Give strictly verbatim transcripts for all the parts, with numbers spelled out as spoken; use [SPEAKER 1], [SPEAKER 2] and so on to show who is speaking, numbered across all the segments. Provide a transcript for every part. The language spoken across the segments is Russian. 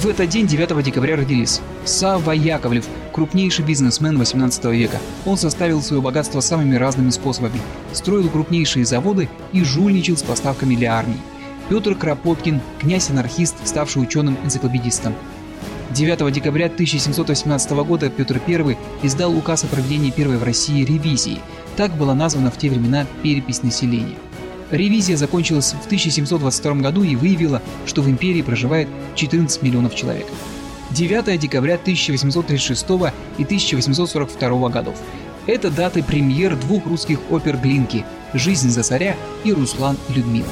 [SPEAKER 1] В этот день, девятого декабря, родились Савва Яковлев, крупнейший бизнесмен восемнадцатого века. Он составил свое богатство самыми разными способами, строил крупнейшие заводы и жульничал с поставками для армии. Петр Кропоткин, князь-анархист, ставший ученым-энциклопедистом. девятого декабря тысяча семьсот восемнадцатого года Петр Первый издал указ о проведении первой в России ревизии. Так была названа в те времена перепись населения. Ревизия закончилась в тысяча семьсот двадцать втором году и выявила, что в империи проживает четырнадцать миллионов человек. девятого декабря тысяча восемьсот тридцать шестого и тысяча восемьсот сорок второго годов. Это даты премьер двух русских опер Глинки «Жизнь за царя» и «Руслан и Людмила».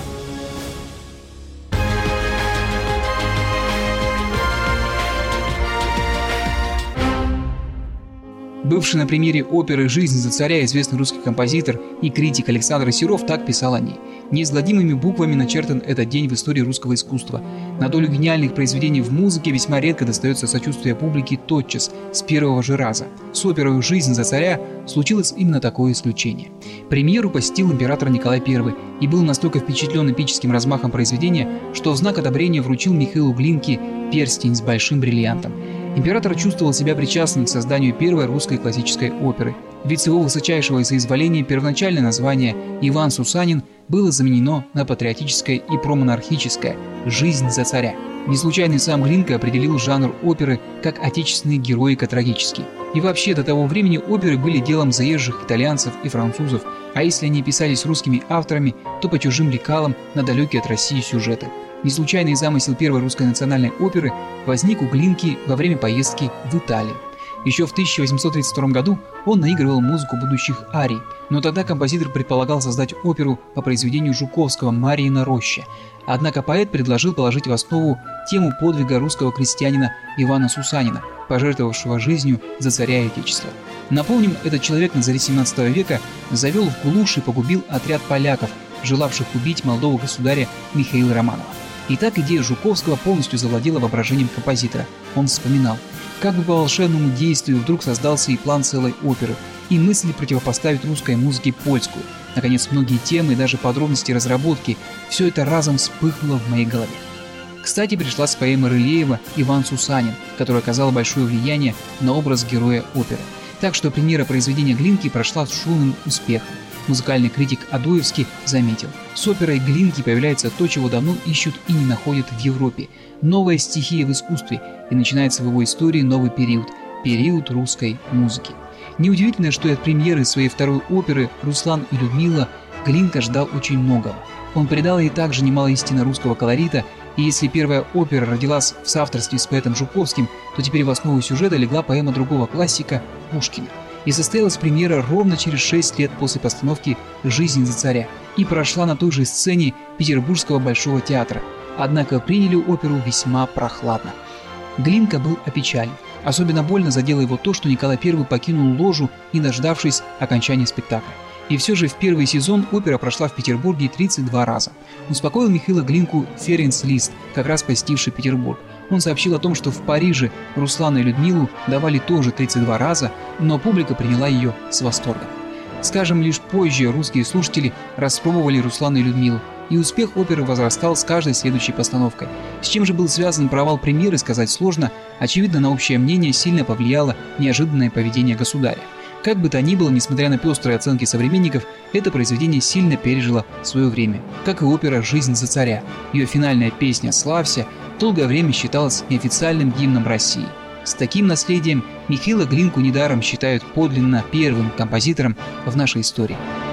[SPEAKER 1] Бывший на премьере оперы «Жизнь за царя» известный русский композитор и критик Александр Серов так писал о ней. Неизгладимыми буквами начертан этот день в истории русского искусства. На долю гениальных произведений в музыке весьма редко достается сочувствие публики тотчас, с первого же раза. С оперой «Жизнь за царя» случилось именно такое исключение. Премьеру посетил император Николай Первый и был настолько впечатлен эпическим размахом произведения, что в знак одобрения вручил Михаилу Глинке перстень с большим бриллиантом. Император чувствовал себя причастным к созданию первой русской классической оперы. Ведь с его высочайшего соизволения первоначальное название «Иван Сусанин» было заменено на патриотическое и промонархическое «Жизнь за царя». Не случайно сам Глинка определил жанр оперы как отечественный героико-трагический. И вообще до того времени оперы были делом заезжих итальянцев и французов, а если они писались русскими авторами, то по чужим лекалам на далекие от России сюжеты. Неслучайный замысел первой русской национальной оперы возник у Глинки во время поездки в Италию. Еще в тысяча восемьсот тридцать втором году он наигрывал музыку будущих арий, но тогда композитор предполагал создать оперу по произведению Жуковского «Марьина роща». Однако поэт предложил положить в основу тему подвига русского крестьянина Ивана Сусанина, пожертвовавшего жизнью за царя и отечество. Напомним, этот человек на заре семнадцатого века завел в глушь и погубил отряд поляков, желавших убить молодого государя Михаила Романова. И так идея Жуковского полностью завладела воображением композитора. Он вспоминал, как бы по волшебному действию вдруг создался и план целой оперы, и мысли противопоставить русской музыке польскую. Наконец, многие темы и даже подробности разработки – все это разом вспыхнуло в моей голове. Кстати, пришла с поэмы Рылеева «Иван Сусанин», которая оказала большое влияние на образ героя оперы. Так что премьера произведения Глинки прошла с шумным успехом. Музыкальный критик Адоевский заметил: с оперой Глинки появляется то, чего давно ищут и не находят в Европе. Новая стихия в искусстве, и начинается в его истории новый период – период русской музыки. Неудивительно, что и от премьеры своей второй оперы «Руслан и Людмила» Глинка ждал очень многого. Он придал ей также немало истинно русского колорита, и если первая опера родилась в соавторстве с поэтом Жуковским, то теперь в основу сюжета легла поэма другого классика Пушкина. И состоялась премьера ровно через шесть лет после постановки «Жизнь за царя» и прошла на той же сцене Петербургского Большого театра. Однако приняли оперу весьма прохладно. Глинка был опечален. Особенно больно задело его то, что Николай Первый покинул ложу, не дождавшись окончания спектакля. И все же в первый сезон опера прошла в Петербурге тридцать два раза. Успокоил Михаила Глинку Ференц Лист, как раз посетивший Петербург. Он сообщил о том, что в Париже Руслана и Людмилу давали тоже тридцать два раза, но публика приняла ее с восторгом. Скажем, лишь позже русские слушатели распробовали Руслана и Людмилу, и успех оперы возрастал с каждой следующей постановкой. С чем же был связан провал премьеры, сказать сложно. Очевидно, на общее мнение сильно повлияло неожиданное поведение государя. Как бы то ни было, несмотря на пестрые оценки современников, это произведение сильно пережило свое время, как и опера «Жизнь за царя». Ее финальная песня «Славься» долгое время считалась неофициальным гимном России. С таким наследием Михаила Глинку недаром считают подлинно первым композитором в нашей истории.